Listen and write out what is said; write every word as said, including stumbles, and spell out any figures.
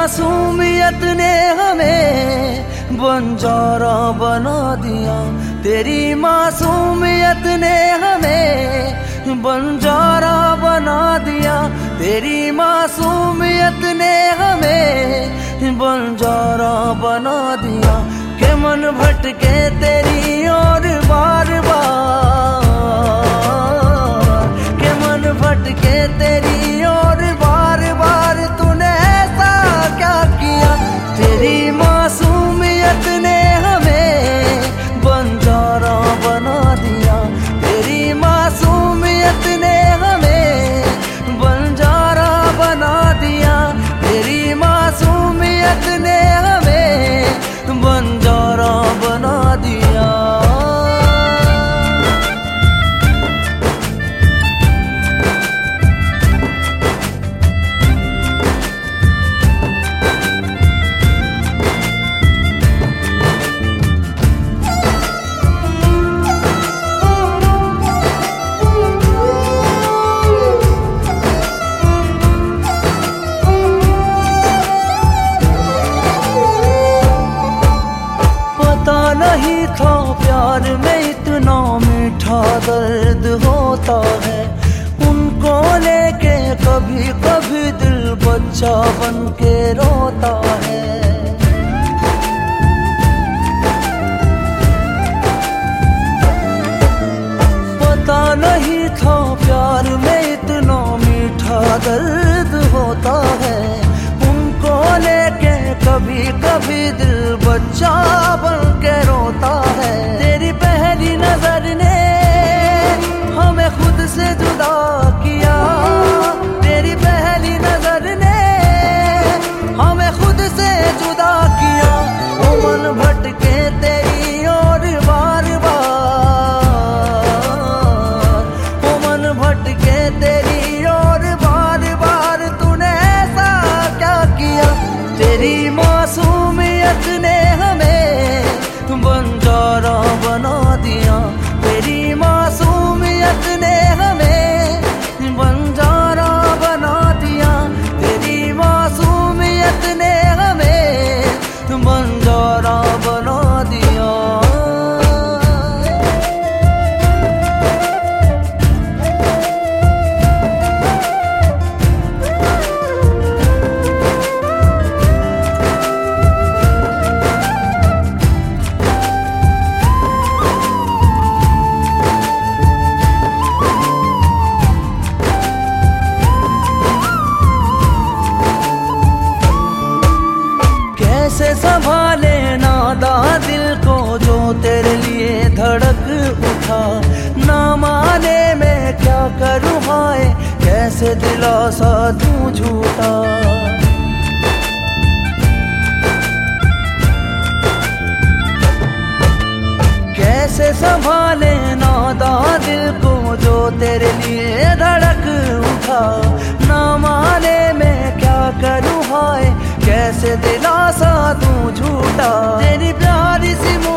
मासूमियत ने हमें बंजारा बना दिया। तेरी मासूमियत ने हमें बंजारा बना दिया। तेरी मासूमियत ने हमें बंजारा बना दिया। के मन भटके तेरी और बार बार, के मन भटके तेरी और बार बार, तूने ऐसा क्या किया। तेरी मासूमियत ने हमें बंजारा बना दिया। तेरी मासूमियत ने हमें बंजारा बना दिया। तेरी मासूमियत ने हमें बंजारा बना दिया। नहीं था प्यार में इतना मीठा दर्द होता है। उनको लेके कभी कभी दिल बच्चा बन के रोता है। पता नहीं था प्यार में इतना मीठा दर्द होता है। उनको लेके कभी कभी दिल बच्चा बन के रोता है। तेरी पहली नजर ने हमें खुद से जुदा किया। तेरी पहली नजर ने हमें खुद से जुदा किया। वो मन भटके तेरी और बार बार, वो मन भटके तेरी और बार बार, तूने ऐसा क्या किया। तेरी मासूमियत ने हमें बंजारा बना दिया। तेरी मासूमियत ने हमें बंजारा बना दिया। तेरी मासूमियत ने हमें बंजारा बना दिया। कैसे संभाले नादा दिल को जो तेरे लिए धड़क उठा। ना माने मैं क्या करूँ हाय, कैसे दिलासा दूँ झूठा। कैसे संभाले नादा दिल को जो तेरे लिए धड़क उठा। ना माने मैं क्या करूँ हाय, कैसे दिलासा दूँ झूठा। तेरी प्यारी सी